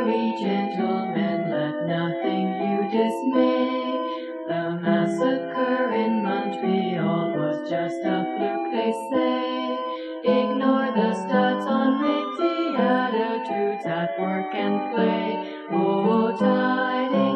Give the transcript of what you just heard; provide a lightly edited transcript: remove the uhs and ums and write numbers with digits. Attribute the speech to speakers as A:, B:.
A: merry gentlemen, let nothing you dismay. The massacre in Montreal was just a fluke, they say. Ignore the stats on rates, the attitudes at work and play. Oh, tidings